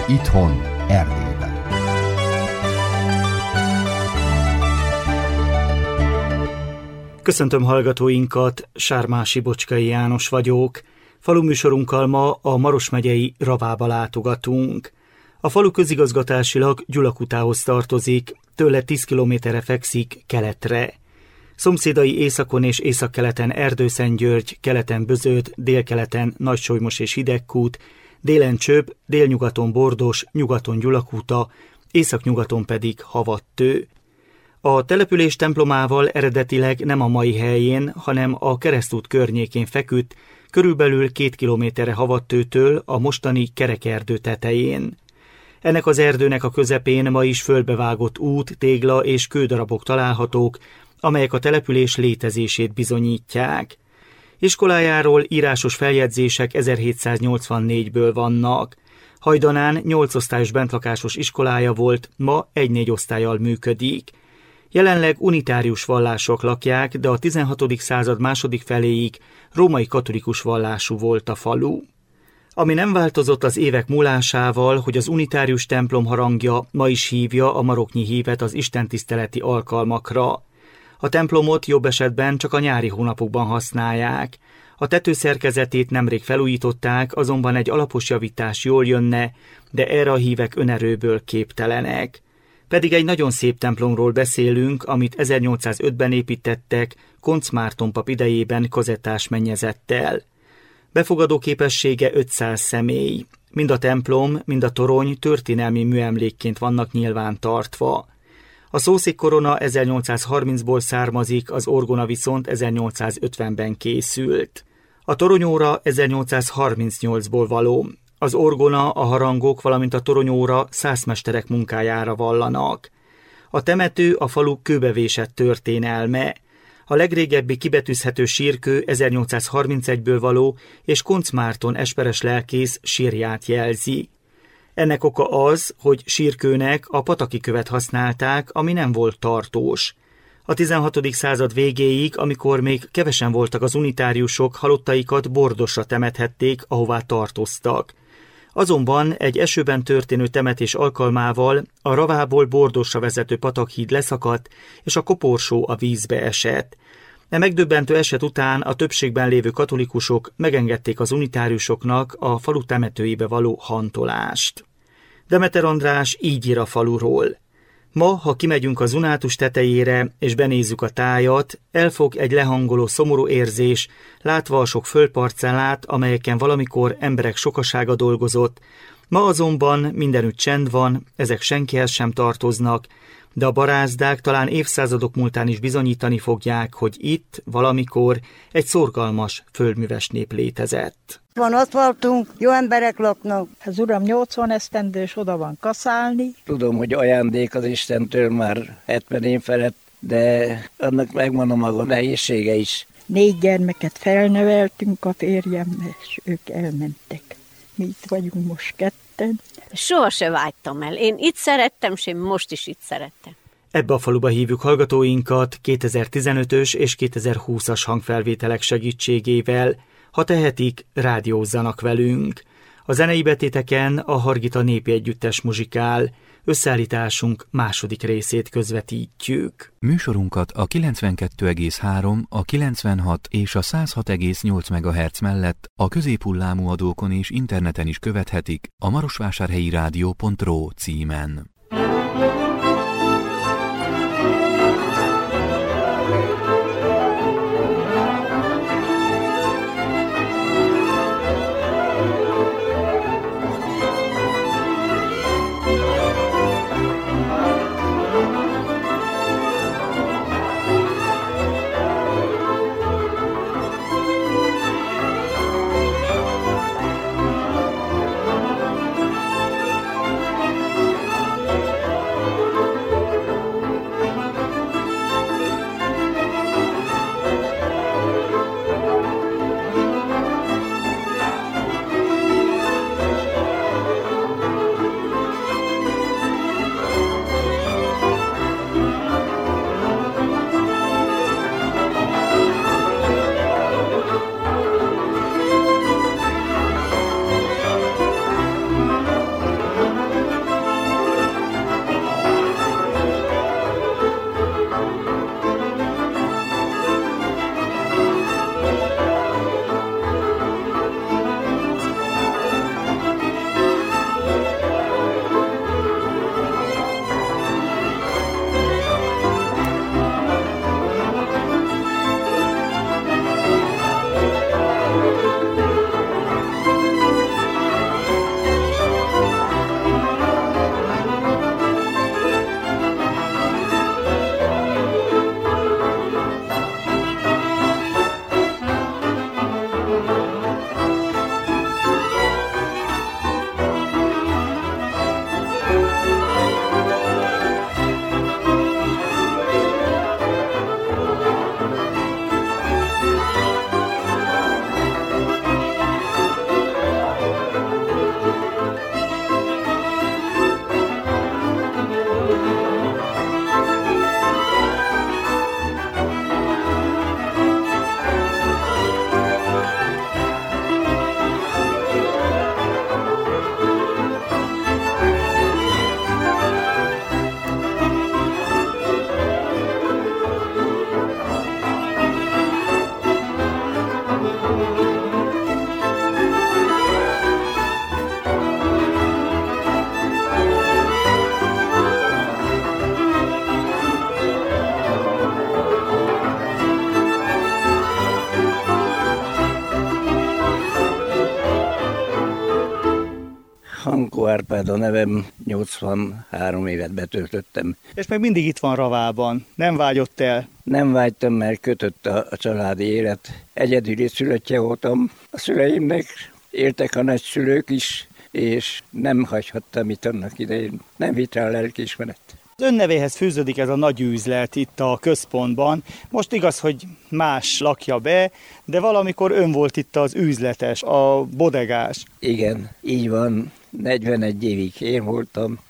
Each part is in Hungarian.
Itthon, Erdélyben. Köszöntöm hallgatóinkat, Sármási Bocskai János vagyok. Faluműsorunkkal ma a Maros megyei Ravába látogatunk. A falu közigazgatásilag Gyulakutához tartozik, tőle 10 kilométerre fekszik keletre. Szomszédai északon és északkeleten Erdőszentgyörgy, keleten Bözöd, délkeleten Nagysolymos és Hidegkút, délen Csöb, délnyugaton Bordos, nyugaton Gyulakuta, északnyugaton pedig Havattő. A település templomával eredetileg nem a mai helyén, hanem a Keresztút környékén feküdt, körülbelül 2 kilométerre Havattőtől, a mostani Kerekerdő tetején. Ennek az erdőnek a közepén ma is földbevágott út, tégla és kődarabok találhatók, amelyek a település létezését bizonyítják. Iskolájáról írásos feljegyzések 1784-ből vannak. Hajdanán 8 osztályos bentlakásos iskolája volt, ma 1-4 osztállyal működik. Jelenleg unitárius vallások lakják, de a 16. század második feléig római katolikus vallású volt a falu. Ami nem változott az évek múlásával, hogy az unitárius templom harangja ma is hívja a maroknyi hívet az istentiszteleti alkalmakra. A templomot jobb esetben csak a nyári hónapokban használják. A tetőszerkezetét nemrég felújították, azonban egy alapos javítás jól jönne, de erre a hívek önerőből képtelenek. Pedig egy nagyon szép templomról beszélünk, amit 1805-ben építettek, Koncz Márton pap idejében kazettás mennyezettel. Befogadó képessége 500 személy. Mind a templom, mind a torony történelmi műemlékként vannak nyilván tartva. A szószékkorona 1830-ból származik, az orgona viszont 1850-ben készült. A toronyóra 1838-ból való. Az orgona, a harangok, valamint a toronyóra szászmesterek munkájára vallanak. A temető a falu kőbevésett történelme. A legrégebbi kibetűzhető sírkő 1831-ből való, és Koncz Márton esperes lelkész sírját jelzi. Ennek oka az, hogy sírkőnek a pataki követ használták, ami nem volt tartós. A 16. század végéig, amikor még kevesen voltak az unitáriusok, halottaikat Bordosra temethették, ahová tartoztak. Azonban egy esőben történő temetés alkalmával a Ravából Bordosra vezető patakhíd leszakadt, és a koporsó a vízbe esett. E megdöbbentő eset után a többségben lévő katolikusok megengedték az unitáriusoknak a falu temetőibe való hantolást. Demeter András így ír a faluról. Ma, ha kimegyünk az Unátus tetejére és benézzük a tájat, elfog egy lehangoló szomorú érzés, látva a sok földparcellát, amelyeken valamikor emberek sokasága dolgozott. Ma azonban mindenütt csend van, ezek senkihez sem tartoznak, de a barázdák talán évszázadok múltán is bizonyítani fogják, hogy itt, valamikor egy szorgalmas földműves nép létezett. Van aszfaltunk, jó emberek laknak. Az uram 80 esztendős, oda van kaszálni. Tudom, hogy ajándék az Istentől már 70 év felett, de annak megvan a maga nehézsége is. 4 gyermeket felneveltünk a férjemmel, és ők elmentek. Mi itt vagyunk most 2. Soha se vágytam el. Én itt szerettem, és én most is itt szerettem. Ebbe a faluba hívjuk hallgatóinkat 2015-ös és 2020-as hangfelvételek segítségével. Ha tehetik, rádiózzanak velünk. A zenei betéteken a Hargita Népi Együttes muzsikál. Összeállításunk második részét közvetítjük. Műsorunkat a 92,3, a 96 és a 106,8 MHz mellett a középhullámú adókon és interneten is követhetik a marosvásárhelyi-rádió.ro címen. Hankó Árpád a nevem, 83 évet betöltöttem. És még mindig itt van Ravában, nem vágyott el? Nem vágytam, mert kötött a családi élet. Egyedüli szülöttje voltam a szüleimnek, éltek a nagyszülők is, és nem hagyhattam itt annak idején. Nem vitt rá a lelkiismeret. Az ön nevéhez fűződik ez a nagy üzlet itt a központban. Most igaz, hogy más lakja be, de valamikor ön volt itt az üzletes, a bodegás. Igen, így van. 41 évig én voltam,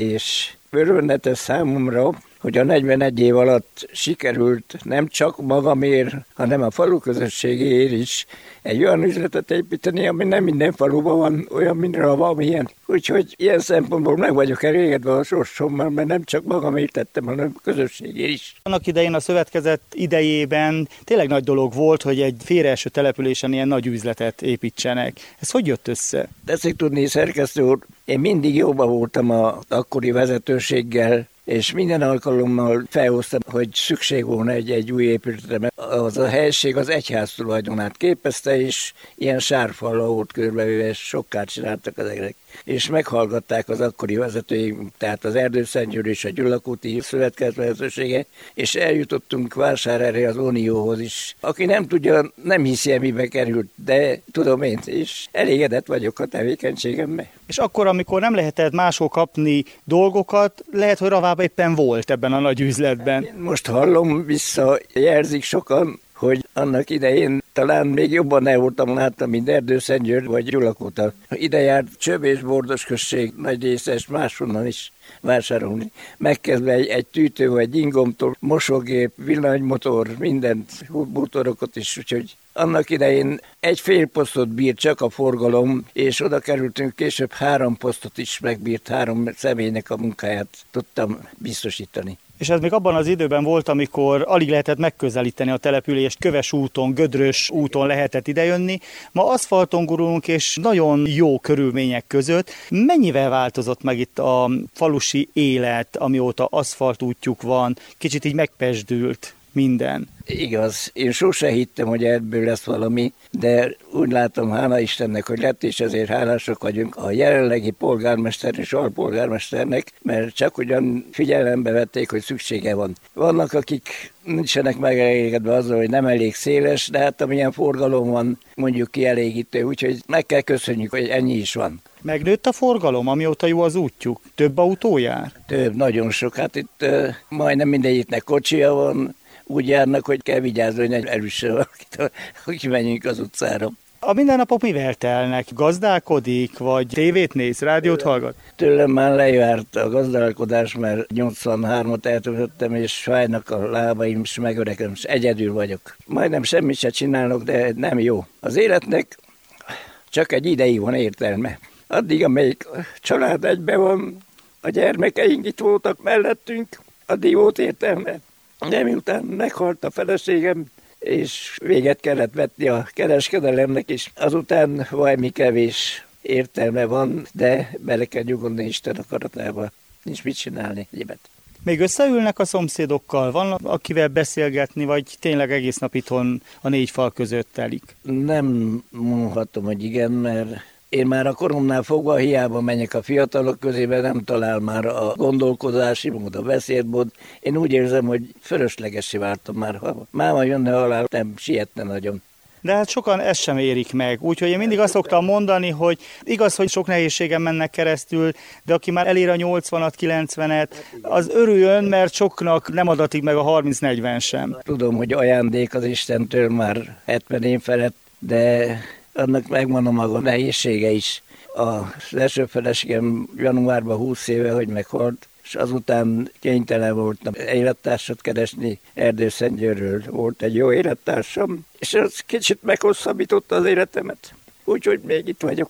és örvendetes számomra, hogy a 41 év alatt sikerült nem csak magamért, hanem a falu közösségéért is egy olyan üzletet építeni, ami nem minden faluban van, olyan, mint Rava, amilyen. Úgyhogy ilyen szempontból meg vagyok elégedve a sorsommal, mert nem csak magamért tettem, hanem a közösségért is. Annak idején a szövetkezet idejében tényleg nagy dolog volt, hogy egy félreeső településen ilyen nagy üzletet építsenek. Ez hogy jött össze? Tetszik tudni, szerkesztő úr, én mindig jóba voltam az akkori vezetőséggel, és minden alkalommal felhoztam, hogy szükség volna egy új épületre, mert az a helység az egyház tulajdonát képezte, és ilyen sárfallal volt körbevéve, és sokkát csináltak ezeknek. És meghallgatták az akkori vezetői, tehát az Erdőszentgyőr és a Gyulakúti szövetkezet vezetősége, és eljutottunk Vásárhelyre az Unióhoz is. Aki nem tudja, nem hiszi, mibe került, de tudom én, és elégedett vagyok a tevékenységemmel. És akkor, amikor nem lehetett máshol kapni dolgokat, lehet, hogy Ravában éppen volt ebben a nagy üzletben. Most hallom, visszajelzik sokan, hogy annak idején talán még jobban el voltam láttam, mint Erdőszentgyőr vagy Gyulakúta. Ide járt Csöb és Bordos község nagy része, és máshonnan is vásárolni. Megkezdve egy tűtő vagy ingomtól, mosógép, villanymotor, mindent, bútorokat is, úgyhogy annak idején egy fél posztot bírt csak a forgalom, és oda kerültünk később 3 posztot is megbírt, 3 személynek a munkáját tudtam biztosítani. És ez még abban az időben volt, amikor alig lehetett megközelíteni a települést, köves úton, gödrös úton lehetett idejönni. Ma aszfalton gurulunk, és nagyon jó körülmények között. Mennyivel változott meg itt a falusi élet, amióta aszfaltútjuk van, kicsit így megpesdült minden? Igaz, én sose hittem, hogy ebből lesz valami, de úgy látom, hála Istennek, hogy lett, és ezért hálások vagyunk a jelenlegi polgármester és alpolgármesternek, mert csak ugyan figyelembe vették, hogy szüksége van. Vannak, akik nincsenek megelégedve azzal, hogy nem elég széles, de hát amilyen forgalom van, mondjuk kielégítő, úgyhogy meg kell köszönjük, hogy ennyi is van. Megnőtt a forgalom, amióta jó az útjuk? Több autó jár? Több, nagyon sok. Hát itt majdnem mindegyiknek kocsia van, úgy járnak, hogy kell vigyázni, hogy elüsse valakit, hogy menjünk az utcára. A mindennapok mivel telnek? Gazdálkodik, vagy tévét néz, rádiót hallgat? Tőlem már lejárt a gazdálkodás, mert 83-at eltöltöttem, és fájnak a lábaim, és megöregem, és egyedül vagyok. Majdnem semmit se csinálok, de nem jó. Az életnek csak egy ideig van értelme. Addig, amelyik család egybe van, a gyermekeink itt voltak mellettünk, addig volt értelme. De miután meghalt a feleségem, és véget kellett vetni a kereskedelemnek is, azután valami kevés értelme van, de bele kell nyugodni Isten akaratába. Nincs mit csinálni egyébet. Még összeülnek a szomszédokkal? Van akivel beszélgetni, vagy tényleg egész nap itthon a 4 fal között telik? Nem mondhatom, hogy igen, mert én már a koromnál fogva hiába menjek a fiatalok közébe, nem talál már a gondolkodási mód, a beszédmód. Én úgy érzem, hogy fölöslegessé váltam már. Ha máma jönne alá, nem sietne nagyon. De hát sokan ezt sem érik meg. Úgyhogy én mindig azt szoktam mondani, hogy igaz, hogy sok nehézségen mennek keresztül, de aki már elér a 80-at, 90-et, az örüljön, mert soknak nem adatik meg a 30-40 sem. Tudom, hogy ajándék az Istentől már 70 év felett, de annak megvan a maga nehézsége is. Az első feleségem januárban 20 éve, hogy meghalt, és azután kénytelen voltam élettársat keresni. Erdőszentgyőrről volt egy jó élettársam, és az kicsit meghosszabbította az életemet. Úgyhogy még itt vagyok.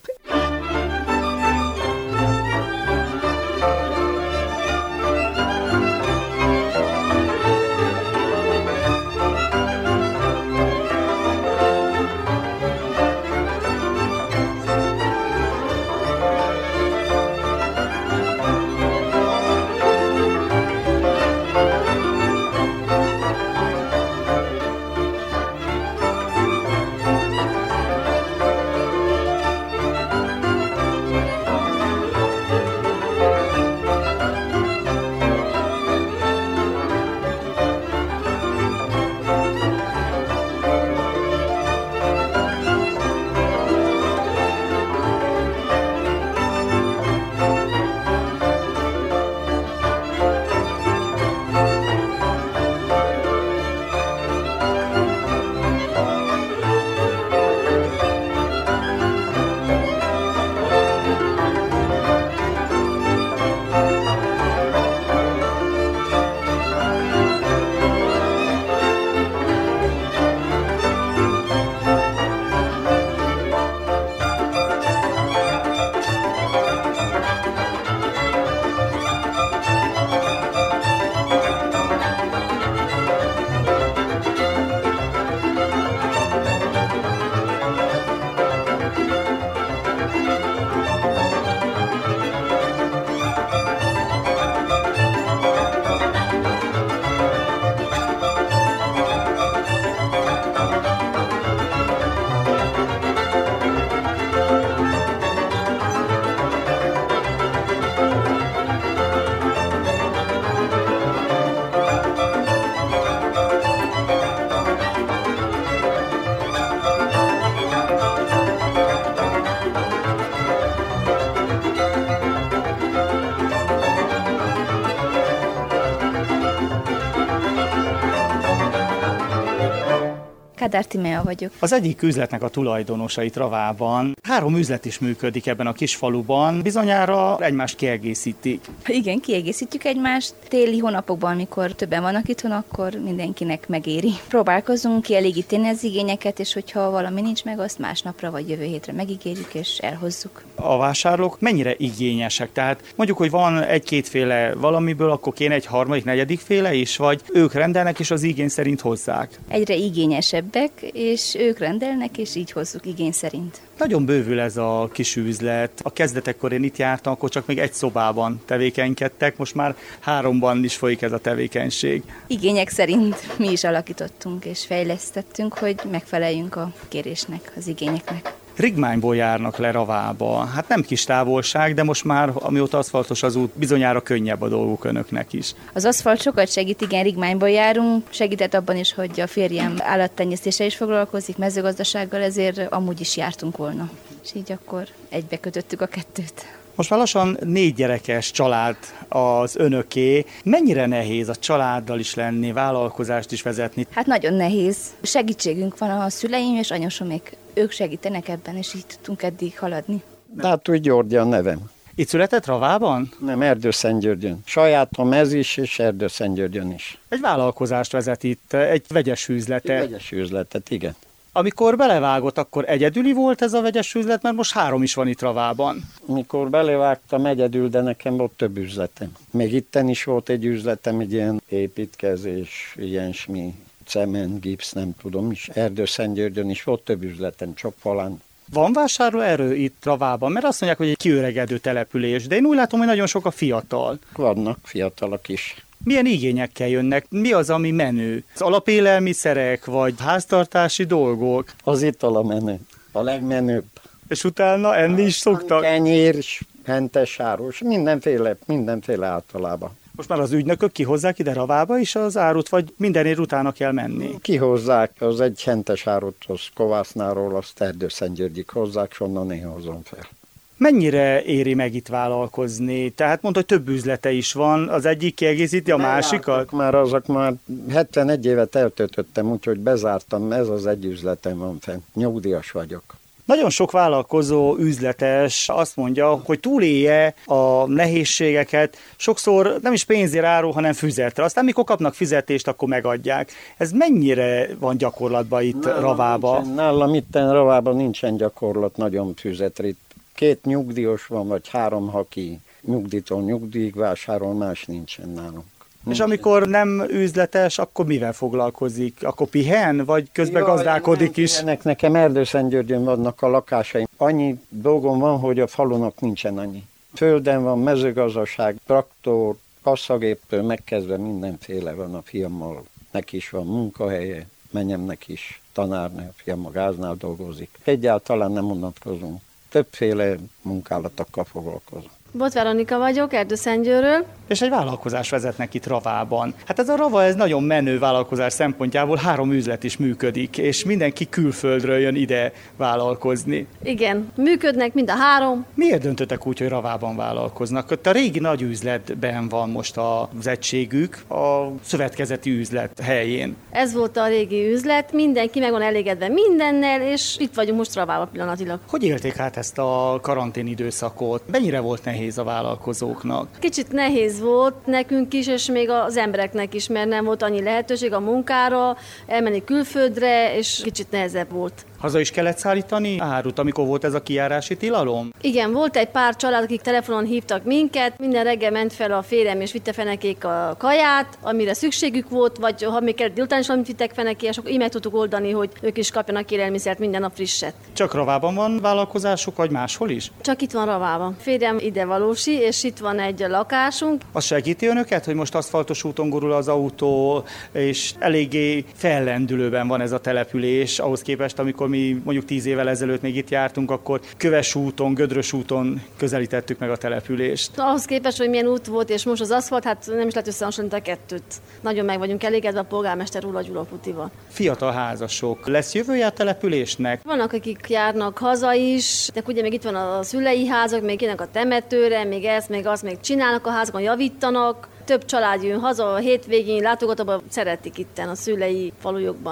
Kádár Tímea vagyok. Az egyik üzletnek a tulajdonosa itt Ravában. 3 üzlet is működik ebben a kis faluban. Bizonyára egymást kiegészítik. Igen, kiegészítjük egymást. Téli hónapokban, amikor többen vannak itthon, akkor mindenkinek megéri. Próbálkozunk kielégíteni az igényeket, és hogyha valami nincs meg, azt másnapra vagy jövő hétre megígérjük és elhozzuk. A vásárlók mennyire igényesek? Tehát mondjuk, hogy van 1-2 féle valamiből, akkor kéne egy 3., 4. féle is, vagy ők rendelnek és az igény szerint hozzák? Egyre igényesebbek, és ők rendelnek, és így hozzuk igény szerint. Nagyon bővül ez a kis üzlet. A kezdetekkor én itt jártam, akkor csak még egy szobában tevékenykedtek, most már 3-ban is folyik ez a tevékenység. Igények szerint mi is alakítottunk és fejlesztettünk, hogy megfeleljünk a kérésnek, az igényeknek. Rigmányból járnak le Ravába. Hát nem kis távolság, de most már, amióta aszfaltos az út, bizonyára könnyebb a dolguk önöknek is. Az aszfalt sokat segít, igen, Rigmányból járunk. Segített abban is, hogy a férjem állattenyésztéssel is foglalkozik, mezőgazdasággal, ezért amúgy is jártunk volna. És így akkor egybe kötöttük a kettőt. Most már lassan 4 gyerekes család az önöké. Mennyire nehéz a családdal is lenni, vállalkozást is vezetni? Hát nagyon nehéz. Segítségünk van a szüleim és anyosomék. Ők segítenek ebben, és így tudtunk eddig haladni. Dátor György a nevem. Itt született Ravában? Nem, Erdőszentgyörgyön. Sajátom ez is, és Erdőszentgyörgyön is. Egy vállalkozást vezet itt, egy vegyes üzletet. Egy vegyes üzletet, igen. Amikor belevágott, akkor egyedüli volt ez a vegyes üzlet, mert most 3 is van itt Ravában. Mikor belevágtam egyedül, de nekem volt több üzletem. Még itten is volt egy üzletem, egy ilyen építkezés, ilyesmi, cement, gipsz, nem tudom is. Erdőszentgyörgyön is volt több üzletem, Csokfalán. Van vásárlóerő itt Ravában? Mert azt mondják, hogy egy kiöregedő település, de én úgy látom, hogy nagyon sok a fiatal. Vannak fiatalok is. Milyen igényekkel jönnek? Mi az, ami menő? Az alapélelmiszerek, vagy háztartási dolgok? Az ital a menő, a legmenőbb. És utána enni is szoktak? Kenyér, hentes árus, mindenféle általában. Most már az ügynökök kihozzák ide Ravába is az árut, vagy mindenért utána kell menni? Kihozzák, az egy hentes árut, az Kovásznáról, azt Erdőszentgyörgyig hozzák, és onnan én hozom fel. Mennyire éri meg itt vállalkozni? Tehát mondta, hogy több üzlete is van, az egyik kiegészíti a másikat? Azok már 71 évet eltöltöttem, úgyhogy bezártam, ez az egy üzletem van fenn. Nyugdíjas vagyok. Nagyon sok vállalkozó, üzletes azt mondja, hogy túlélje a nehézségeket, sokszor nem is pénzért árul, hanem füzetre. Aztán mikor kapnak fizetést, akkor megadják. Ez mennyire van gyakorlatban itt Ravában? Nálam itten Ravában nincsen gyakorlat nagyon füzetre. 2 nyugdíjas van, vagy 3, aki nyugdítól nyugdíjig vásárol, más nincsen nálunk. És amikor nem üzletes, akkor mivel foglalkozik? Akkor pihen, vagy közben gazdálkodik is? Nekem Erdőszentgyörgyön vannak a lakásaim. Annyi dolgom van, hogy a falunak nincsen annyi. Földem van, mezőgazdaság, traktor, kasszagéptől megkezdve mindenféle van a fiammal. Neki is van munkahelye, menyemnek is tanárnő, a fiam a gáznál dolgozik. Egyáltalán nem unatkozunk. Többféle munkálatokkal foglalkozom. Bot Veronika vagyok, Erdőszentgyőrről. És egy vállalkozás vezetnek itt Ravában. Hát ez a Rava, ez nagyon menő vállalkozás szempontjából, 3 üzlet is működik, és mindenki külföldről jön ide vállalkozni. Igen, működnek mind a 3. Miért döntöttek úgy, hogy Ravában vállalkoznak? Ott a régi nagy üzletben van most az egységük, a szövetkezeti üzlet helyén. Ez volt a régi üzlet, mindenki meg van elégedve mindennel, és itt vagyunk most Ravában pillanatilag. Hogy élték át ezt a karantén időszakot? Mennyire volt nehéz a vállalkozóknak? Kicsit nehéz volt nekünk is, és még az embereknek is, mert nem volt annyi lehetőség a munkára, elmenni külföldre, és kicsit nehezebb volt. Haza is kellett szállítani árut, amikor volt ez a kijárási tilalom? Igen, volt egy pár család, akik telefonon hívtak minket, minden reggel ment fel a férjem és vitte fenekék a kaját, amire szükségük volt, vagy ha még kellett délután is valamit vittek feneké, és akkor így meg tudtuk oldani, hogy ők is kapjanak élelmiszert minden nap frisset. Csak Ravában van vállalkozásuk, vagy máshol is? Csak itt van Ravában. Férjem ide valósi, és itt van egy lakásunk. Az segíti önöket, hogy most aszfaltos úton gurul az autó, és eléggé fellendülőben van ez a település, ahhoz képest, amikor mi mondjuk 10 évvel ezelőtt még itt jártunk, akkor köves úton, gödrös úton közelítettük meg a települést. Ahhoz képest, hogy milyen út volt, és most az aszfalt, hát nem is lehet összehasonlítani a kettőt. Nagyon meg vagyunk elégedve a polgármester Rula Gyula Putival. Fiatal házasok. Lesz jövője a településnek? Vannak, akik járnak haza is, de ugye még itt van a szülei házak, még jönnek a temetőre, még ezt, még azt, még csinálnak a házakon, javítanak. Több család jön haza a hétvégén, látogatóban szeretik itten a szülei falujokban.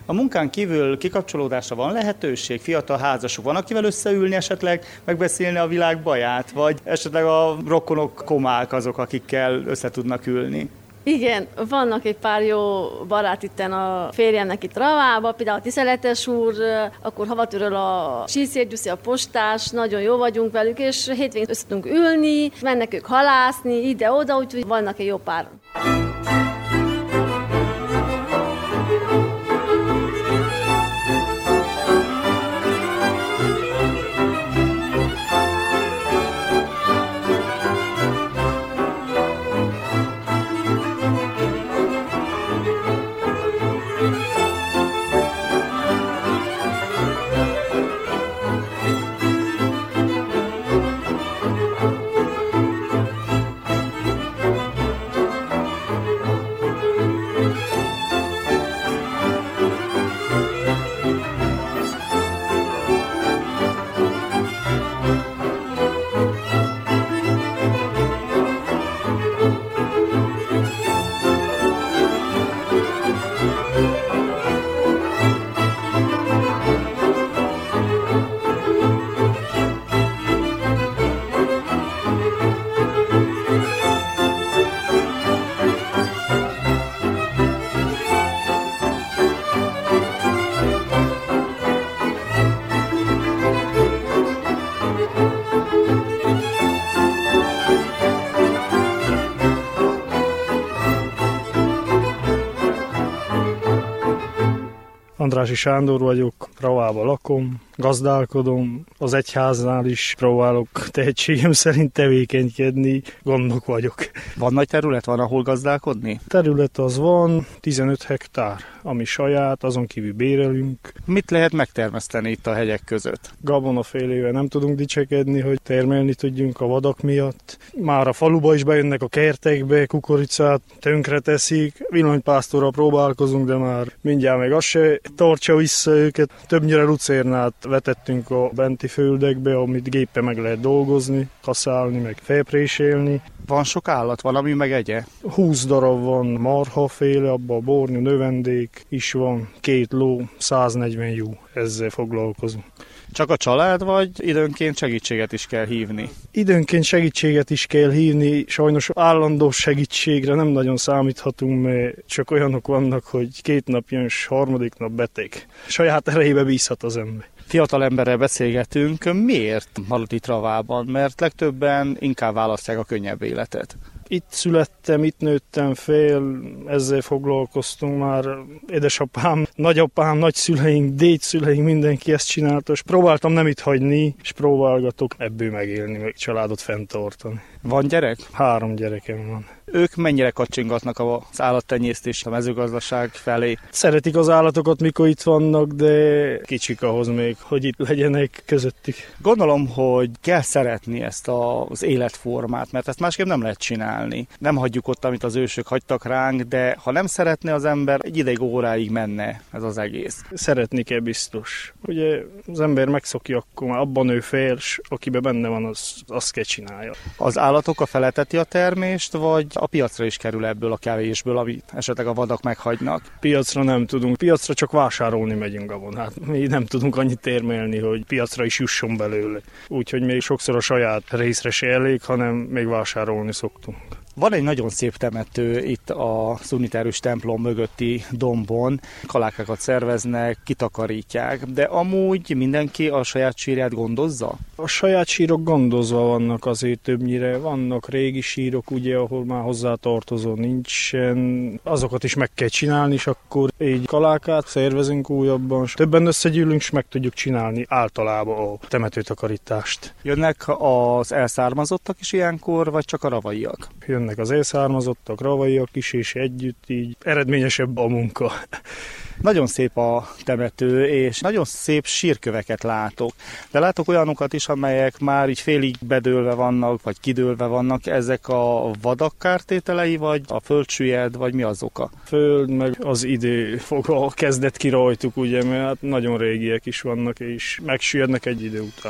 A munkán kívül kikapcsolódásra van lehetőség? Fiatal házasok van, akivel összeülni esetleg, megbeszélni a világ baját, vagy esetleg a rokonok, komák azok, akikkel össze tudnak ülni? Igen, vannak egy pár jó barát itten a férjemnek itt Ravába, például a Tiszeletes úr, akkor Havatőről a Síszérgyuszi, a postás, nagyon jó vagyunk velük, és hétvégén össze tudunk ülni, mennek ők halászni, ide-oda, úgyhogy vannak egy jó pár. Andrássy Sándor vagyok, Ravában lakom, gazdálkodom, az egyháznál is próbálok tehetségem szerint tevékenykedni, gondnok vagyok. Van nagy terület, van ahol gazdálkodni? Terület az van, 15 hektár, ami saját, azon kívül bérelünk. Mit lehet megtermeszteni itt a hegyek között? Gabonafélével nem tudunk dicsekedni, hogy termelni tudjunk a vadak miatt. Már a faluba is bejönnek a kertekbe, kukoricát tönkreteszik, villanypásztorral próbálkozunk, de már mindjárt meg az se tartsa vissza őket. Többnyire lucérnát vetettünk a benti földekbe, amit géppel meg lehet dolgozni, kaszálni, meg felprésélni. Van sok állat, valami megegye? 20 darab van marhaféle, abban a bornyú növendék is van, 2 ló, 140 jó, ezzel foglalkozunk. Csak a család, vagy időnként segítséget is kell hívni? Időnként segítséget is kell hívni, sajnos állandó segítségre nem nagyon számíthatunk, mert csak olyanok vannak, hogy 2 nap jön, és 3. nap beteg. Saját erejébe bízhat az ember. Fiatal emberrel beszélgetünk, miért marad itt Ravában? Mert legtöbben inkább választják a könnyebb életet. Itt születtem, itt nőttem fel, ezzel foglalkoztunk már. Édesapám, nagyapám, nagyszüleink, dédszüleink, mindenki ezt csinálta, és próbáltam nem itt hagyni, és próbálgatok ebből megélni, meg családot fenntartani. Van gyerek? 3 gyerekem van. Ők mennyire kacsingatnak az állattenyésztés, a mezőgazdaság felé? Szeretik az állatokat, mikor itt vannak, de kicsik ahhoz még, hogy itt legyenek közöttük. Gondolom, hogy kell szeretni ezt az életformát, mert ezt másképp nem lehet csinálni. Nem hagyjuk ott, amit az ősök hagytak ránk, de ha nem szeretne az ember, egy ideig óráig menne ez az egész. Szeretni kell biztos. Ugye az ember megszokja, akkor már abban nő fel, és akiben benne van, azt kell csinálja. Az állatok a feleteti a termést, vagy a piacra is kerül ebből a kevésből, amit esetleg a vadak meghagynak? Piacra nem tudunk. Piacra csak vásárolni megyünk abban. Hát mi nem tudunk annyit termelni, hogy piacra is jusson belőle. Úgyhogy még sokszor a saját részre se elég, hanem még vásárolni szoktunk. Van egy nagyon szép temető itt a szuniterős templom mögötti dombon. Kalákákat szerveznek, kitakarítják, de amúgy mindenki a saját sírját gondozza? A saját sírok gondozva vannak azért többnyire. Vannak régi sírok, ugye, ahol már hozzátartozó nincsen. Azokat is meg kell csinálni, és akkor így kalákát szervezünk újabban. Többen összegyűlünk, és meg tudjuk csinálni általában a temetőtakarítást. Jönnek az elszármazottak is ilyenkor, vagy csak a ravaiak? Jönnek az elszármazottak, ravaiak is, és együtt így eredményesebb a munka. Nagyon szép a temető, és nagyon szép sírköveket látok. De látok olyanokat is, amelyek már így félig bedőlve vannak, vagy kidőlve vannak. Ezek a vadak kártételei, vagy a földsüllyed, vagy mi az oka? Föld, meg az idő fogva kezdett ki rajtuk, ugye, mert hát nagyon régiek is vannak, és megsüllyednek egy idő után.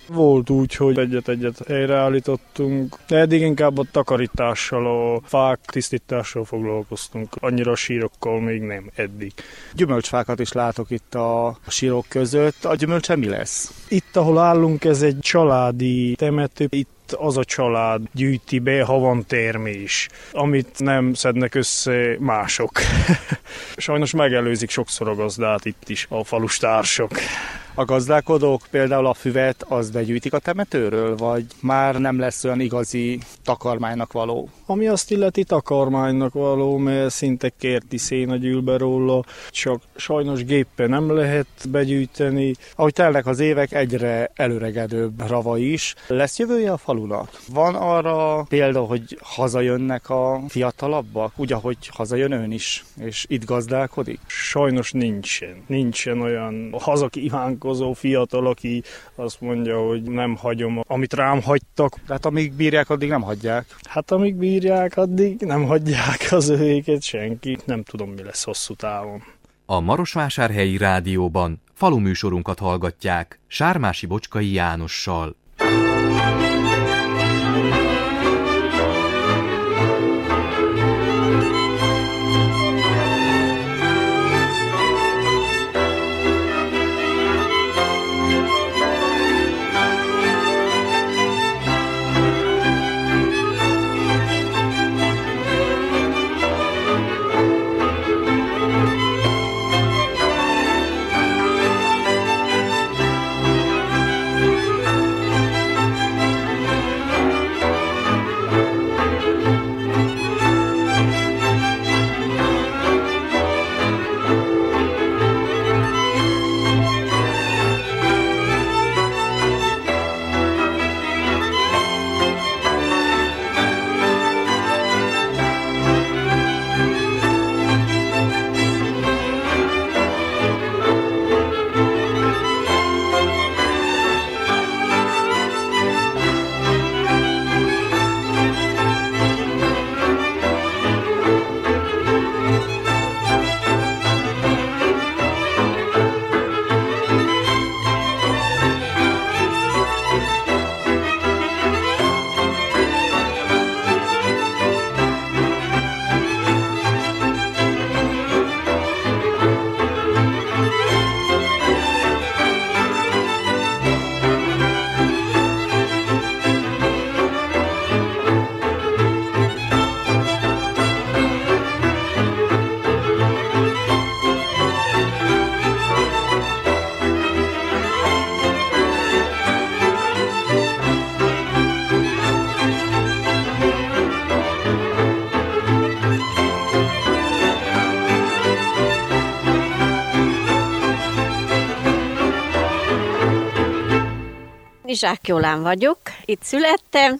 Volt úgy, hogy egyet helyreállítottunk, de eddig inkább a takarítással, a fák tisztítással foglalkoztunk. Annyira a sírokkal még nem eddig. Gyümölcsfákat is látok itt a sírok között. A gyümölcse mi lesz? Itt, ahol állunk, ez egy családi temető. Itt az a család gyűjti be, ha van termés, amit nem szednek össze mások. Sajnos megelőzik sokszor a gazdát itt is a falustársak. A gazdálkodók például a füvet azt begyűjtik a temetőről, vagy már nem lesz olyan igazi takarmánynak való? Ami azt illeti takarmánynak való, mert szinte kerti széna gyűl be róla, csak sajnos géppel nem lehet begyűjteni. Ahogy telnek az évek, egyre előregedőbb rava is. Lesz jövője a falunak? Van arra példa, hogy hazajönnek a fiatalabbak, úgy, ahogy hazajön ön is, és itt gazdálkodik? Sajnos nincsen. Nincsen olyan hazakívánkozó fiatal, aki azt mondja, hogy nem hagyom, amit rám hagytak. Tehát amíg bírják, addig nem hagyják? Hát amíg bírják, addig nem hagyják az övéket senki. Nem tudom, mi lesz hosszú távon. A Marosvásárhelyi Rádióban faluműsorunkat hallgatják Sármási Bocskai Jánossal. Zsák Jolán vagyok, itt születtem,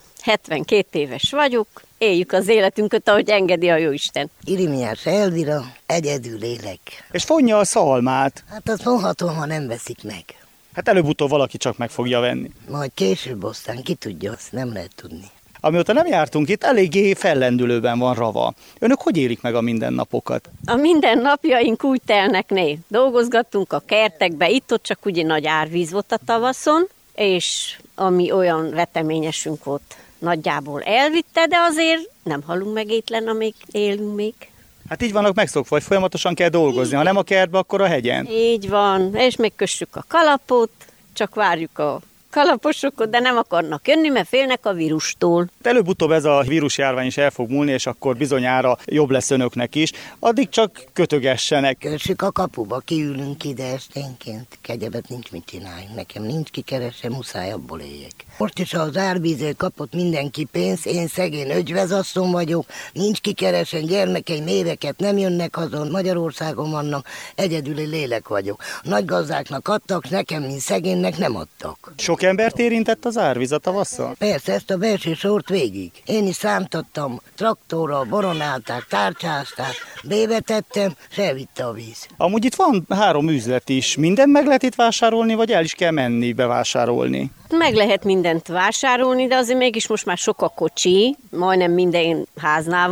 72 éves vagyok, éljük az életünket, ahogy engedi a Jóisten. Irimiás Elvira, egyedül élek. És fonja a szalmát. Hát azt mondhatom, ha nem veszik meg. Hát előbb-utóbb valaki csak meg fogja venni. Majd később aztán ki tudja, azt nem lehet tudni. Amióta nem jártunk itt, eléggé fellendülőben van rava. Önök hogy élik meg a mindennapokat? A mindennapjaink úgy telnek né. Dolgozgattunk a kertekbe, itt-ott csak ugye nagy árvíz volt a tavaszon, és ami olyan veteményesünk volt, nagyjából elvitte, de azért nem halunk meg étlen, amíg élünk még. Hát így vannak megszokva, hogy folyamatosan kell dolgozni, ha nem a kertbe, akkor a hegyen. Így van, és megkössük a kalapot, csak várjuk a kalaposokat, de nem akarnak jönni, mert félnek a vírustól. Előbb-utóbb ez a vírusjárvány is el fog múlni, és akkor bizonyára jobb lesz önöknek is. Addig csak kötögessenek. Kössük a kapuba, kiülünk ide esténként. Kegyebet nincs mit csináljunk. Nekem nincs kikeresem, muszáj abból éljek. Most is az árvízért kapott mindenki pénzt, én szegény ögyvezasszony vagyok, nincs kikeresem, gyermekeim éveket nem jönnek hazon, Magyarországon vannak, egyedüli lélek vagyok. A nagy gazdáknak adtak, nekem, mint szegénynek nem adtak. Sok embert érintett az árvíz a tavasszal? Persze, ezt a belső sort végig. Én is számtattam, traktorral boronálták, tárcsázták, bébetettem, és elvitte a víz. Amúgy itt van 3 üzlet is. Mindent meg lehet itt vásárolni, vagy el is kell menni bevásárolni? Meg lehet mindent vásárolni, de azért mégis most már sok a kocsi, majdnem minden háznál van,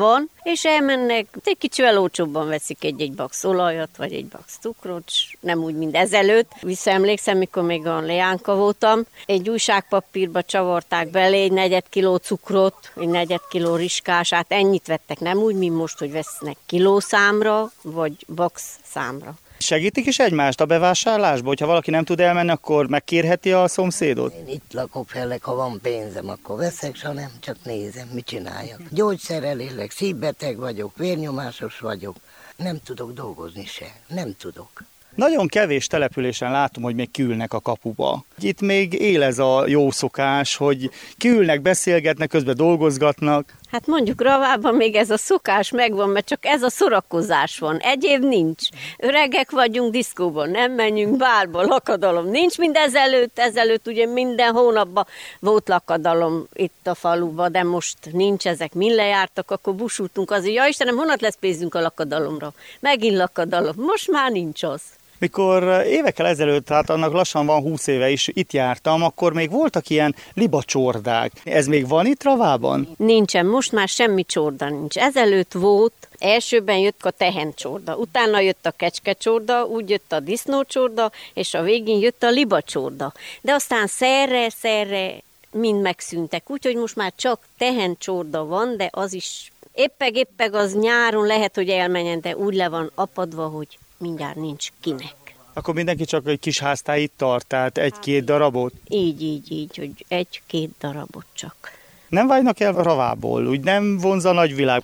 és elmennek, egy kicsivel olcsóbban veszik egy bax olajat, vagy egy bax cukrot, nem úgy, mint ezelőtt. Visszaemlékszem, mikor még a leánka voltam, egy újságpapírba csavarták bele egy 4 kiló cukrot, egy 4 kiló rizskását, ennyit vettek, nem úgy, mint most, hogy vesznek kilószámra, vagy bax számra. Segítik is egymást a bevásárlásba, hogyha valaki nem tud elmenni, akkor megkérheti a szomszédot? Én itt lakok fellek, ha van pénzem, akkor veszek, ha nem, csak nézem, mit csináljak. Gyógyszerelélek, szívbeteg vagyok, vérnyomásos vagyok, nem tudok dolgozni se, nem tudok. Nagyon kevés településen látom, hogy még kiülnek a kapuba. Itt még él ez a jó szokás, hogy kiülnek, beszélgetnek, közben dolgozgatnak. Hát mondjuk Ravában még ez a szokás megvan, mert csak ez a szórakozás van. Egyéb nincs. Öregek vagyunk, diszkóban nem menjünk, bárba, lakadalom nincs, mint ezelőtt ugye minden hónapban volt lakadalom itt a faluban, de most nincs, ezek mind lejártak, akkor busultunk azért, ja Istenem, honnan lesz pénzünk a lakadalomra? Megint lakadalom, most már nincs az. Mikor évekkel ezelőtt, hát annak lassan van 20 éve is itt jártam, akkor még voltak ilyen libacsordák. Ez még van itt Ravában? Nincsen, most már semmi csorda nincs. Ezelőtt volt, elsőben jött a tehencsorda, utána jött a kecskecsorda, úgy jött a disznócsorda, és a végén jött a libacsorda. De aztán szerre mind megszűntek, úgyhogy most már csak tehencsorda van, de az is éppeg az nyáron lehet, hogy elmenjen, de úgy le van apadva, hogy mindjárt nincs kinek. Akkor mindenki csak egy kis háztáit tart, tehát 1-2 darabot? Így, hogy 1-2 darabot csak. Nem vágynak el Ravából? Úgy nem vonz a nagyvilág?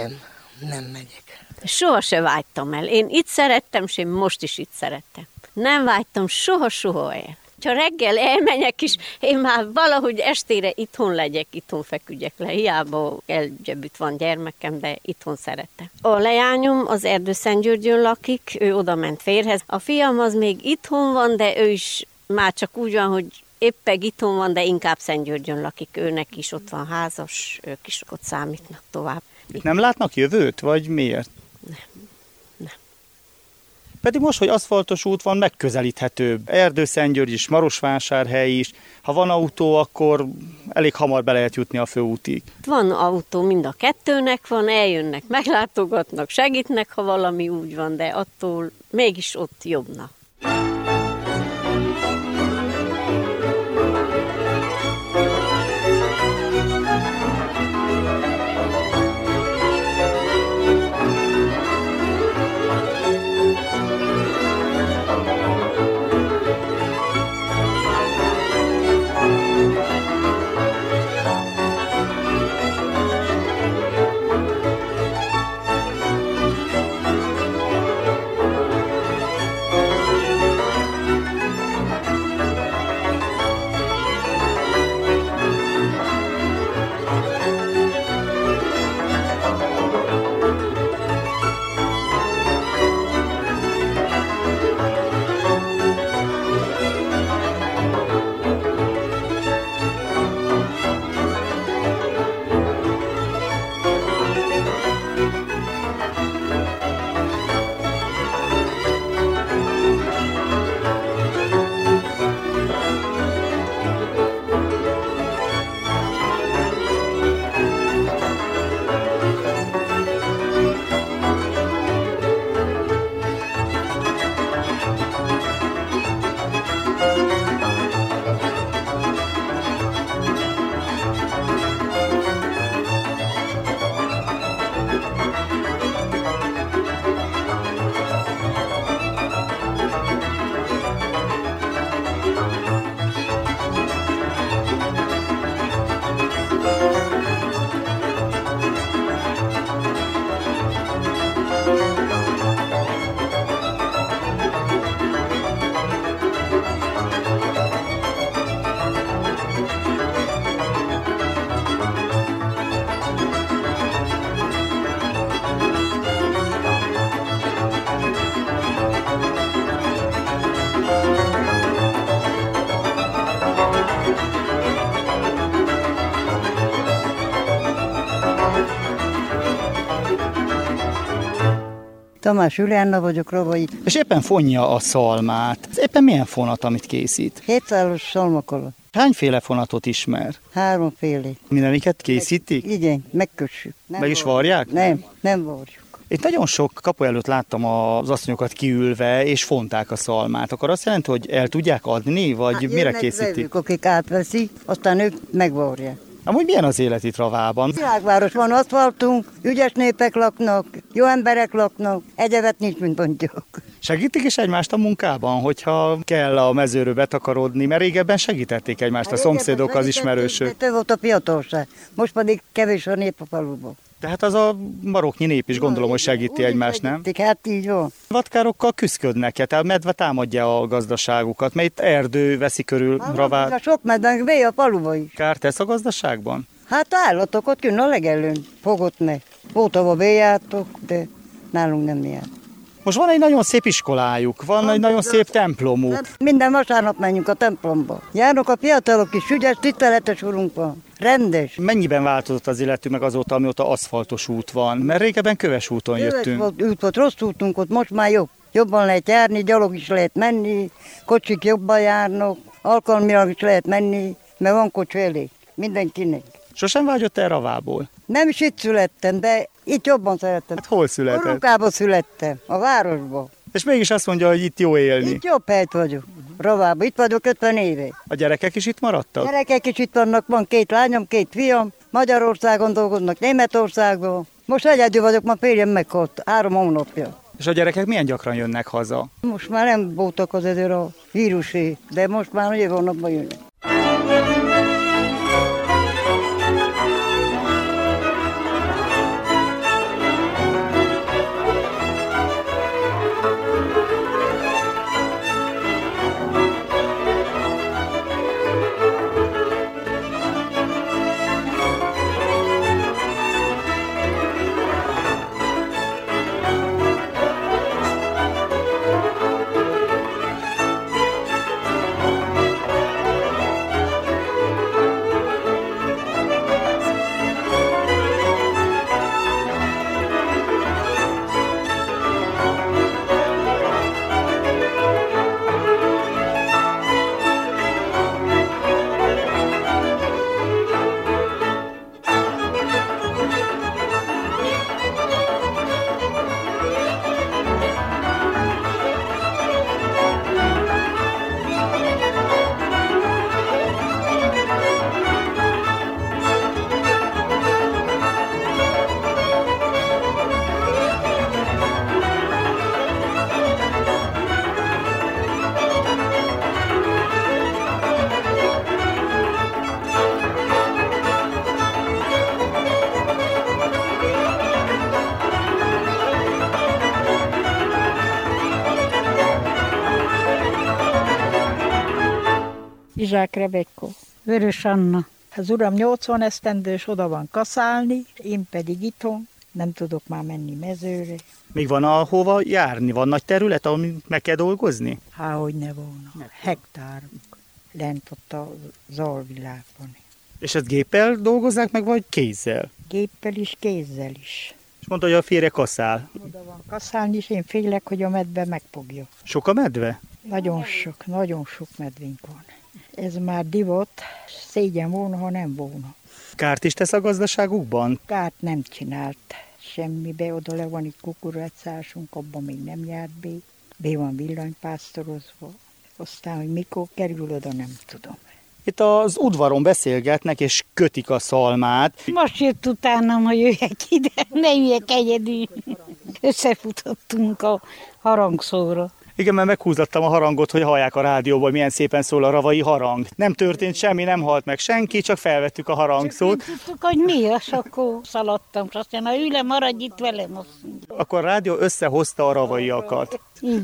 Nem megyek. Soha se vágytam el. Én itt szerettem, és én most is itt szerettem. Nem vágytam soha el. Ha reggel elmenjek is, én már valahogy estére itthon legyek, itthon feküdjek le. Hiába elgyebüt van gyermekem, de itthon szeretem. A leányom az Erdőszentgyörgyön lakik, ő oda ment férhez. A fiam az még itthon van, de ő is már csak úgy van, hogy éppeg itthon van, de inkább Szentgyörgyön lakik. Őnek is ott van házas, ők is ott számítnak tovább. Nem látnak jövőt, vagy miért? Nem. Pedig most, hogy aszfaltos út van, megközelíthetőbb. Erdőszentgyörgy is, Marosvásárhely is. Ha van autó, akkor elég hamar be lehet jutni a főútig. Van autó, mind a kettőnek van, eljönnek, meglátogatnak, segítnek, ha valami úgy van, de attól mégis ott jobbna. Tamás Juliánna vagyok, Ravai. És éppen fonja a szalmát. Ez éppen milyen fonat, amit készít? 7 szálos szalmakola. Hányféle fonatot ismer? 3 féle. Mindeniket készítik? Igen, megkössük. Meg is varják? Nem varjuk. Itt nagyon sok kapu előtt láttam az asszonyokat kiülve, és fonták a szalmát. Akkor azt jelenti, hogy el tudják adni, vagy mire készítik? Vevők, akik átveszik, aztán ők megvarják. Amúgy milyen az élet itt Ravában? Világváros van, aszfaltunk, ügyes népek laknak, jó emberek laknak, egyebet nincs, mint mondjuk. Segítik is egymást a munkában, hogyha kell a mezőről betakarodni, mert régebben segítették egymást a szomszédok, az ismerősök. Több volt a fiatalság, most pedig kevés a nép a faluban. Tehát az a maroknyi nép is gondolom, hogy segíti egymást, nem? Hát így van. Vadkárokkal küzdködnek-e? Tehát a medve támadja a gazdaságukat, mert erdő veszi körül Ravát. Sok medve véj a faluba is. Kárt tesz a gazdaságban? Hát állatok ott kinn a legelőn fogott meg. Ótava béjártok, de nálunk nem járt. Most van egy nagyon szép iskolájuk, van egy nagyon szép templomuk. Hát minden vasárnap menjünk a templomba. Járnak a fiatalok is, ügyes, tiszteletes urunk van. Rendes. Mennyiben változott az életünk meg azóta, amióta aszfaltos út van? Mert régebben köves úton jöttünk. Út volt, rossz útunk ott, most már jobb. Jobban lehet járni, gyalog is lehet menni, kocsik jobban járnak, alkalmilag is lehet menni, mert van kocsi elég mindenkinek. Sosem vágyott el Ravából? Nem is itt születtem, de itt jobban szerettem. Hát hol született? Urukában születtem, a városban. És mégis azt mondja, hogy itt jó élni. Itt jobb helyt vagyok, Ravában. Itt vagyok 50 éve. A gyerekek is itt maradtak? A gyerekek is itt vannak, van 2 lányom, 2 fiam. Magyarországon dolgoznak, Németországban. Most egyedül vagyok, ma férjem meghalt, 3 hónapja. És a gyerekek milyen gyakran jönnek haza? Most már nem voltak az ezért a vírusé, de most már jövő hónapban jönnek. Izsák Rebekka. Vörös Anna. Az uram 80 esztendős, oda van kaszálni, én pedig itthon, nem tudok már menni mezőre. Még van ahova járni? Van nagy terület, ahol meg kell dolgozni? Hogy ne volna. Hektárok. Lent ott az alvilágban. És ezt géppel dolgozzák meg, vagy kézzel? Géppel is, kézzel is. És mondta, hogy a férje kaszál. Oda van kaszálni, és én félek, hogy a medve megfogja. Sok a medve? Nagyon sok medvénk van. Ez már divat, szégyen volna, ha nem volna. Kárt is tesz a gazdaságukban? Kárt nem csinált semmibe, oda le van itt kukoricásunk, abban még nem járt be van villanypásztorozva. Aztán, hogy mikor kerül oda, nem tudom. Itt az udvaron beszélgetnek, és kötik a szalmát. Most jött utánam, hogy jöjjek ide, ne üljek egyedül. Összefutottunk a harangszóra. Igen, mert meghúzattam a harangot, hogy hallják a rádióból, milyen szépen szól a ravai harang. Nem történt semmi, nem halt meg senki, csak felvettük a harangszót. Csak nem tudtuk, hogy mi az, akkor szaladtam, és aztán ha ülj, maradj itt velem. Akkor a rádió összehozta a ravaiakat.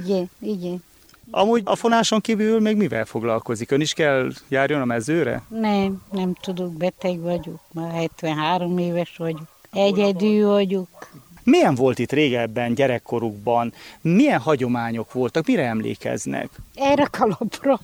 Igen. Amúgy a fonáson kívül még mivel foglalkozik? Ön is kell járjon a mezőre? Nem tudok, beteg vagyok, már 73 éves vagyok. Egyedül vagyok. Milyen volt itt régebben, gyerekkorukban? Milyen hagyományok voltak? Mire emlékeznek? Erre kalapra.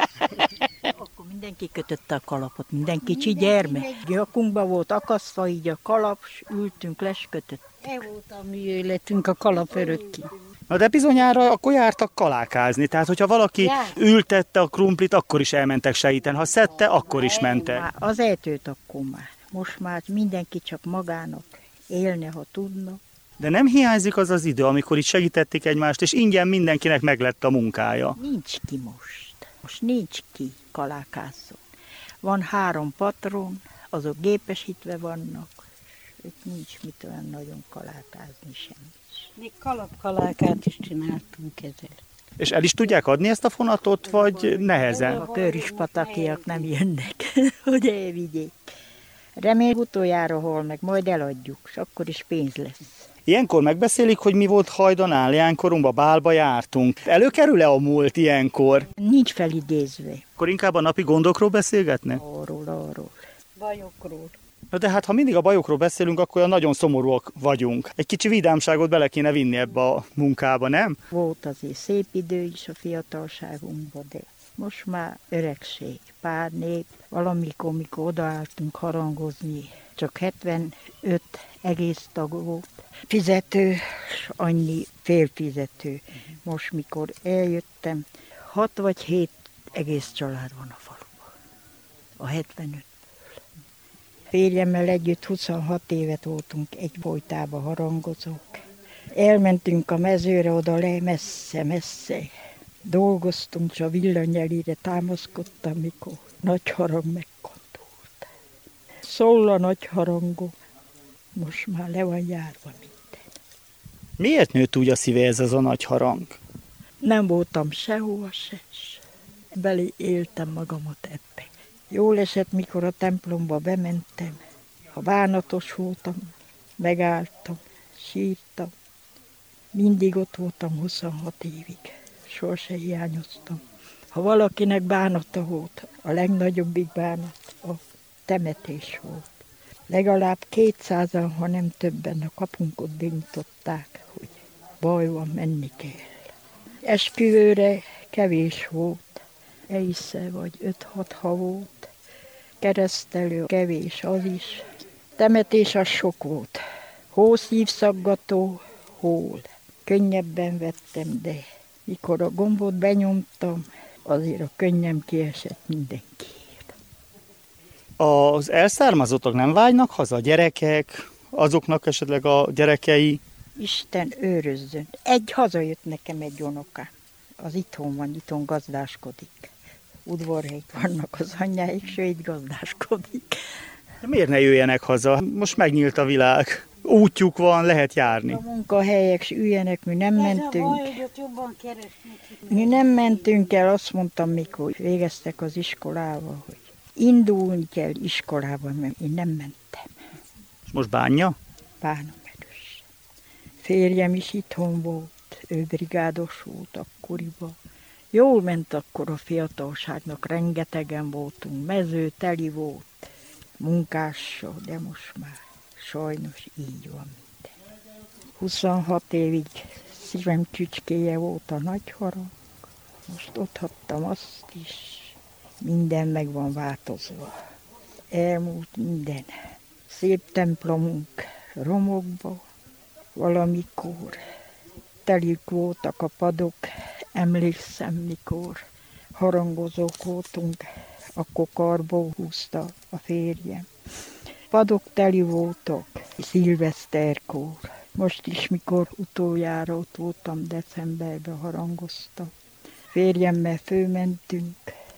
Akkor mindenki kötötte a kalapot, minden kicsi gyermek. Gyakunkban volt akasztva így a kalap, ültünk, leskötött. E volt a mi életünk, a kalap örökké. Na de bizonyára akkor jártak kalákázni, tehát hogyha valaki ültette a krumplit, akkor is elmentek segíteni, ha szedte, akkor is mentek. Az ejtőt akkor már. Most már mindenki csak magának élne, ha tudna. De nem hiányzik az az idő, amikor itt segítették egymást, és ingyen mindenkinek meglett a munkája? Nincs ki most. Most nincs ki kalákázzon. Van 3 patron, azok gépesítve vannak, és nincs mit olyan nagyon kalákázni sem. Még kalapkalákát is csináltunk ezzel. És el is tudják adni ezt a fonatot, vagy nehezen? A körispatakiak nem jönnek, hogy elvigyék. Reméljük utoljára hol meg, majd eladjuk, és akkor is pénz lesz. Ilyenkor megbeszélik, hogy mi volt hajdanál, ilyenkorunkban bálba jártunk. Előkerül-e a múlt ilyenkor? Nincs felidézve. Akkor inkább a napi gondokról beszélgetne? Arról. Bajokról. Na de hát, ha mindig a bajokról beszélünk, akkor olyan nagyon szomorúak vagyunk. Egy kicsi vidámságot bele kéne vinni ebbe a munkába, nem? Volt azért szép idő is a fiatalságunkban, de most már öregség, pár nép. Valamikor, mikor odaálltunk harangozni, csak 75 egész tag volt. Fizető, s annyi félfizető. Most, mikor eljöttem, 6 vagy 7 egész család van a faluban. A 75. Férjemmel együtt 26 évet voltunk egy folytába harangozók. Elmentünk a mezőre oda le, messze. Dolgoztunk, és a villanyelére támaszkodtam, mikor nagy harang megkondult. Szól a nagy harangom, most már le van járva minden. Miért nőtt úgy a szívéhez ez a nagy harang? Nem voltam sehova se. Belé éltem magamat ebbe. Jól esett, mikor a templomba bementem. Ha bánatos voltam, megálltam, sírtam. Mindig ott voltam 26 évig. Sose hiányoztam. Ha valakinek bánata volt, a legnagyobbik bánat a temetés volt. Legalább 200-an, ha nem többen a kapunkot bintották, hogy baj van, menni kell. Esküvőre kevés volt. Eisse vagy 5-6 ha volt. Keresztelő kevés az is. Temetés az sok volt. Hószívszaggató, hol. Könnyebben vettem, de mikor a gombot benyomtam, azért a könnyem kiesett mindenkiért. Az elszármazottak nem vágynak haza, a gyerekek, azoknak esetleg a gyerekei? Isten őrözzön. Hazajött nekem egy unokám. Az itthon gazdáskodik. Udvarhelyek vannak az anyjáik, és ő így gazdálkodik. De miért ne jöjjenek haza? Most megnyílt a világ. Útjuk van, lehet járni. A munkahelyek s üljenek, mi nem mentünk. Mi nem mentünk el, azt mondtam, mikor végeztek az iskolába, hogy indulni kell iskolába, mert én nem mentem. És most bánja? Bánom erős. Férjem is itthon volt, ő brigádos volt akkoriban. Jól ment akkor a fiatalságnak, rengetegen voltunk, mező teli volt, munkással, de most már sajnos így van minden. 26 évig szívem csücskéje volt a nagy harang, most otthattam azt is, minden meg van változva. Elmúlt minden. Szép templomunk romokba, valamikor telik voltak a padok, emlékszem, mikor harangozók voltunk, akkor karbó húzta a férjem. Padok teli voltak, szilveszterkor. Most is, mikor utoljára ott voltam, decemberben harangoztam. Férjemmel fölmentünk.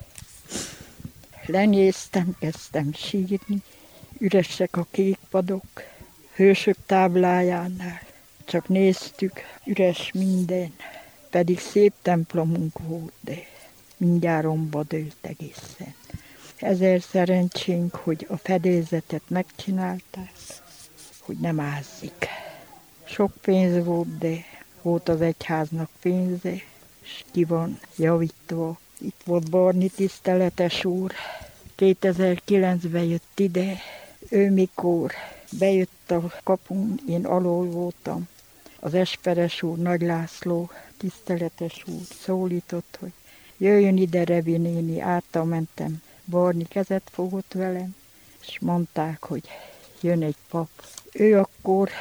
Lenéztem, kezdtem sírni. Üresek a kék padok, hősök táblájánál. Csak néztük, üres minden. Pedig szép templomunk volt, de mindjárt romba dőlt egészen. Ezer szerencsénk, hogy a fedélzetet megcsinálták, hogy nem ázzik. Sok pénz volt, de volt az egyháznak pénze, és ki van javítva. Itt volt Barni tiszteletes úr, 2009-ben jött ide. Ő mikor bejött a kapun, én alól voltam. Az Esperes úr, Nagy László tiszteletes úr szólított, hogy jöjjön ide, Revi néni, által mentem. Barni kezet fogott velem, és mondták, hogy jön egy pap. Ő akkor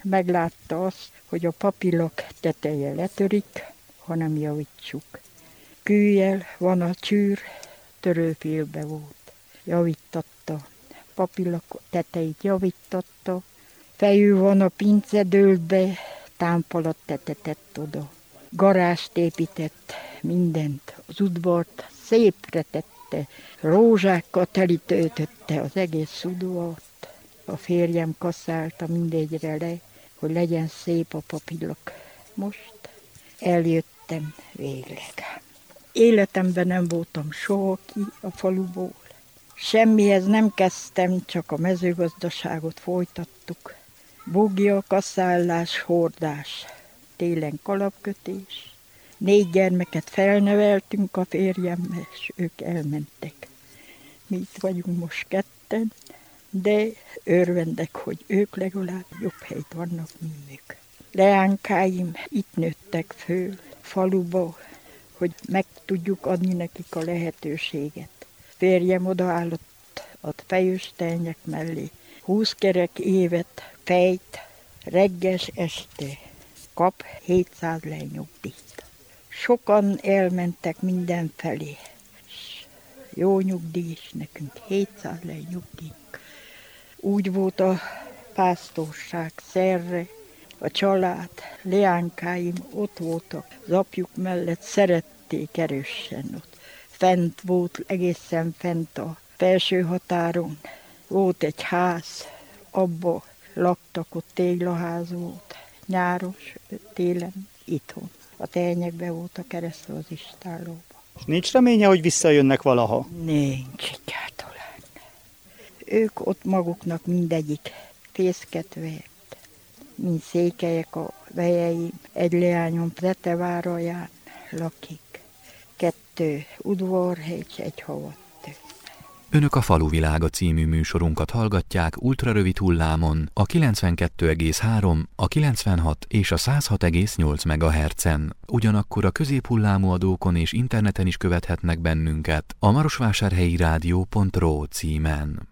meglátta azt, hogy a papillak teteje letörik, hanem javítsuk. Kőjel van a csűr, törőfélbe volt. Javítatta, papillak tetejét javítatta, fejű van a pince dőlt be, támpalat tetetett oda. Garást épített, mindent, az udvart szépre tette, rózsákkal telítőtötte az egész udvart. A férjem kasszálta mindegyre le, hogy legyen szép a papillak. Most eljöttem végleg. Életemben nem voltam soha ki a faluból. Semmihez nem kezdtem, csak a mezőgazdaságot folytattuk. Bugja, kasszálás, hordás, télen kalapkötés. 4 gyermeket felneveltünk a férjemmel, és ők elmentek. Mi itt vagyunk most 2, de örvendek, hogy ők legalább jobb helyt vannak, mint ők. Leánkáim itt nőttek föl faluba, hogy meg tudjuk adni nekik a lehetőséget. Férjem odaállott a fejőstenyek mellé. 20 kerek évet fejt, regges este kap 700 lej nyugdíjt. Sokan elmentek mindenfelé. Jó nyugdíj is nekünk, 700 lej nyugdíjunk. Úgy volt a pásztorság szerre, a család, leánkáim ott voltak, az apjuk mellett szerették erősen ott. Fent volt, egészen fent a felső határon. Volt egy ház, abba laktak, ott téglaház volt, nyáros, télen itthon. A tenyekben volt a keresztül az istállóban. Nincs reménye, hogy visszajönnek valaha? Nincs egyáltalán. Ők ott maguknak mindegyik fészket vert. Mint székelyek a vejeim, egy leányom Preteváraján lakik. 2 udvarhegy, egy havat. Önök a Faluvilága című műsorunkat hallgatják ultrarövid hullámon a 92,3, a 96 és a 106,8 MHz-en. Ugyanakkor a középhullámú adókon és interneten is követhetnek bennünket a marosvásárhelyi rádió.ro címen.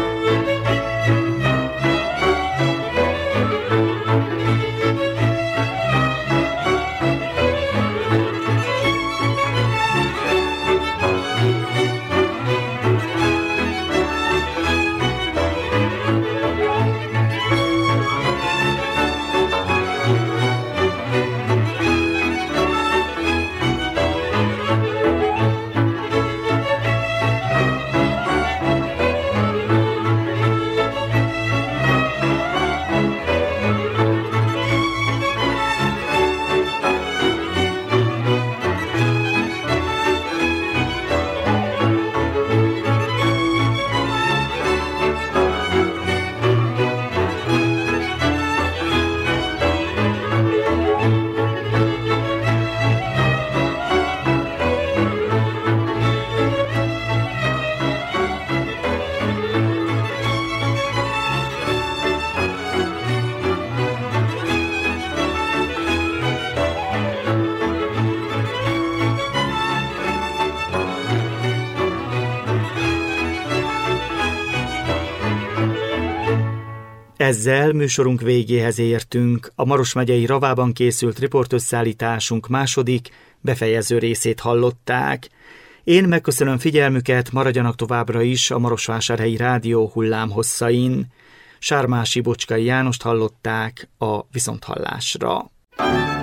Ezzel műsorunk végéhez értünk. A Maros megyei Ravában készült riportösszállításunk második, befejező részét hallották. Én megköszönöm figyelmüket, maradjanak továbbra is a Marosvásárhelyi Rádió hullámhosszain. Sármási Bocskai Jánost hallották a viszonthallásra.